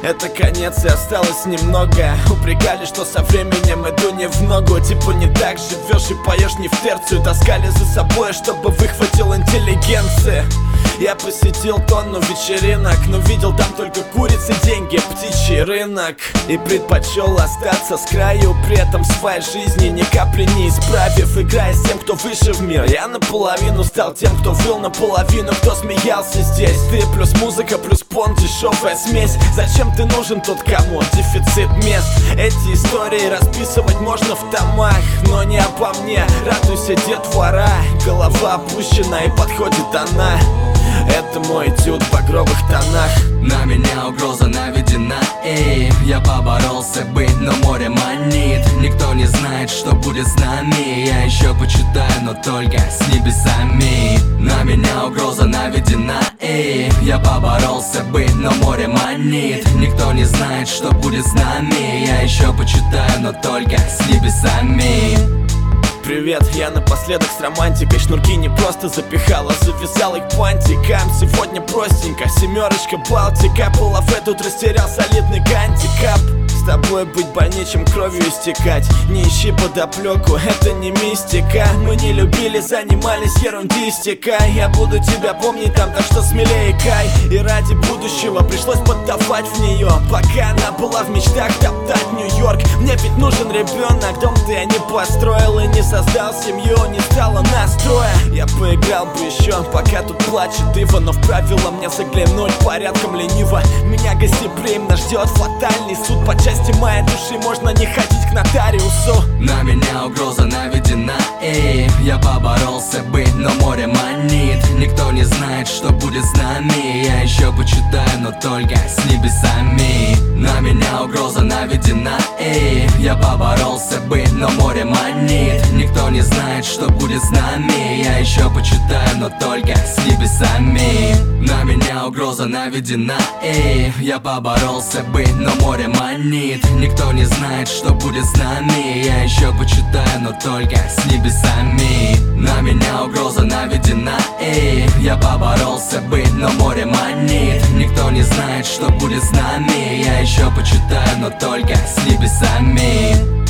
это конец и осталось немного. Упрекали, что со временем иду не в ногу. Типа не так живешь и поешь не в терцию. Таскали за собой, чтобы выхватил интеллигенции. Я посетил тонну вечеринок, но видел там только курицы, деньги, птичий рынок. И предпочел остаться с краю, при этом в своей жизни ни капли не исправив. Играя с тем, кто выше в мир, я наполовину стал тем, кто выл наполовину, кто смеялся здесь. Ты плюс музыка, плюс понт, дешевая смесь. Зачем ты нужен тот, кому дефицит мест? Эти истории расписывать можно в томах, но не обо мне. Радуйся, детвора, голова опущена и подходит она. Это мой этюд в багровых тонах. На меня угроза наведена, эй. Я поборолся быть, но море манит. Никто не знает, что будет с нами. Я еще почитаю, но только с небесами. На меня угроза наведена, эй. Я поборолся быть, но море манит. Никто не знает, что будет с нами. Я еще почитаю, но только с небесами. Привет, я напоследок с романтикой. Шнурки не просто запихала, завязал их пантиком. Сегодня простенько, семерочка, Балтика. Полафе тут растерял солидный гантикап. С тобой быть больнее, чем кровью истекать. Не ищи подоплеку, это не мистика. Мы не любили, занимались ерундистикой. Я буду тебя помнить там, так что смелее кай. И ради будущего пришлось поддавать в нее, пока она была в мечтах топтать Нью-Йорк. Мне ведь нужен ребенок, дом-то я не построил и не создал семью, не стало настроя. Я поиграл бы еще, пока тут плачет Ива, но в правила мне заглянуть порядком лениво. Меня гостеприимно ждет фатальный суд. По части моей души можно не ходить к нотариусу. На меня угроза наведена, эй. Я поборолся быть, но море манит. Никто не знает, что будет с нами. Я еще почитаю, но только с небесами. На меня угроза наведена, эй. Я поборолся быть, но море манит. Никто не знает, что будет с нами. Я еще почитаю, но только с небесами. На меня угроза наведена, эй. Я поборолся быть, но море манит. Никто не знает, что будет с нами. Я еще почитаю, но только с небесами. На меня угроза наведена, эй. Я поборолся быть, но море манит. Никто не знает, что будет с нами. Я еще почитаю, но только с небесами.